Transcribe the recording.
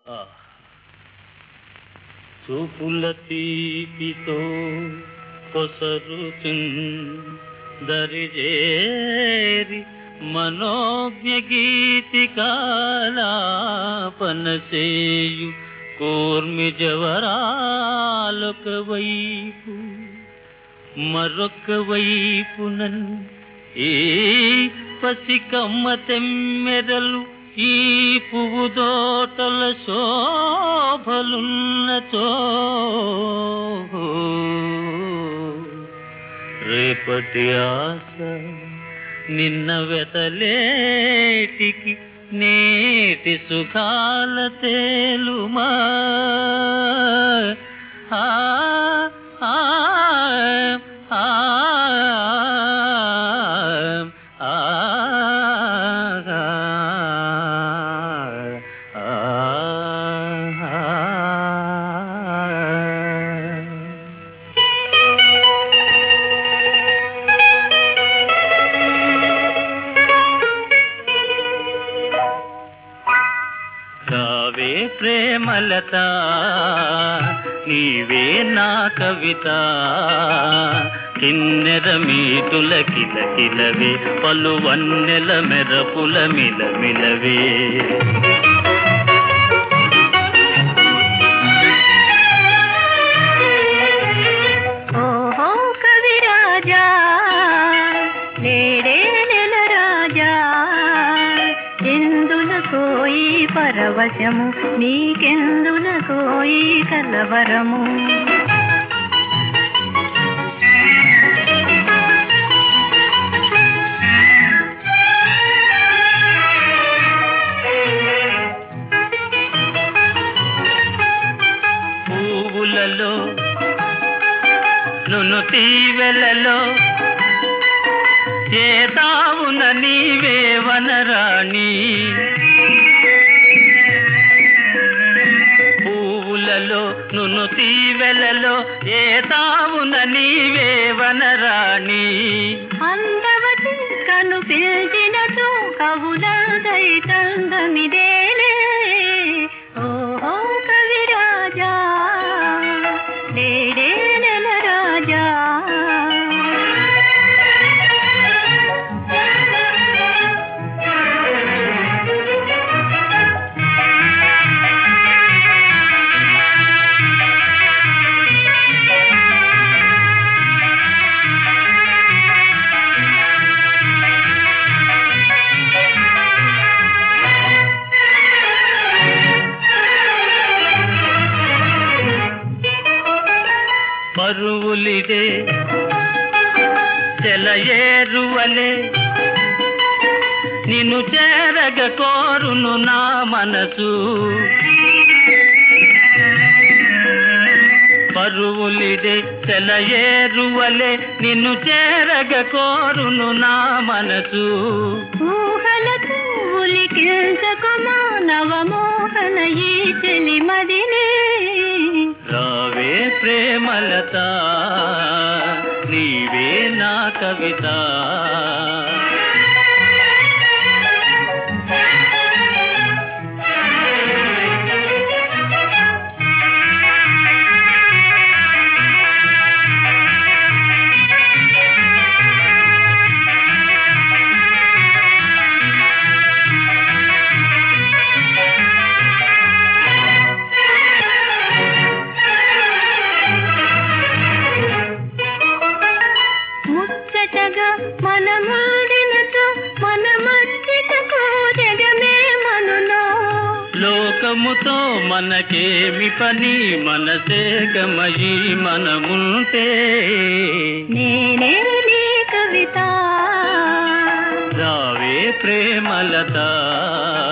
ఆ చూపుల తీపితో కొసరుచున్ దరిజేరి మనోజ్ఞ గీతికాలాపనసేయు కూర్మి జవరాలొక వైపు మరొక వైపునన్ ఈ పసికమ్మ తెమ్మెరలు ఈ పువ్వు దోటల శోభలున్నచో రేపటి ఆశ నిన్న వెతలేటికి నేటి సుఖాల తేలుమా ఆ ఆ ఆ రావే ప్రేమలత నీవే నా కవిత కిన్నెర మీటుల కిలకిలవే పలువన్నెల మెరపుల మిలమిలవే ఓహో కవిరాజా నేడే నెల రాజా ఎందులకోయి పరవశము నీకెందులకోయి కలవరము పువ్వులలో నును తీవెలలో చేతావున నీవే వనరాణి పువ్వులలో నును తీవెలలో ఏతావున నీవే వనరాణి అందవతి కను పిలిచినతో కవులదై తందమిదేలే ఓహో కవిరాజా నేడే నెల రాజా మరువులిదే చెలయేరువలే నిన్ను చేరగ కోరును నా మనసు మరువులిదే చెలయేరువలే నిన్ను చేరగ కోరును నా మనసు ఊహలకు ఉలికించకుమా నవమోహన ఈ చెలిమదినే రావే ప్రేమలత నీవే నా కవిత ముచ్చటగా మనమాడినతో మనమచ్చిటకు జగమే మనులో లోకముతో మనకేమి పని మనసే గమయి మనముంటే నేనే నీ కవిత రావే ప్రేమలత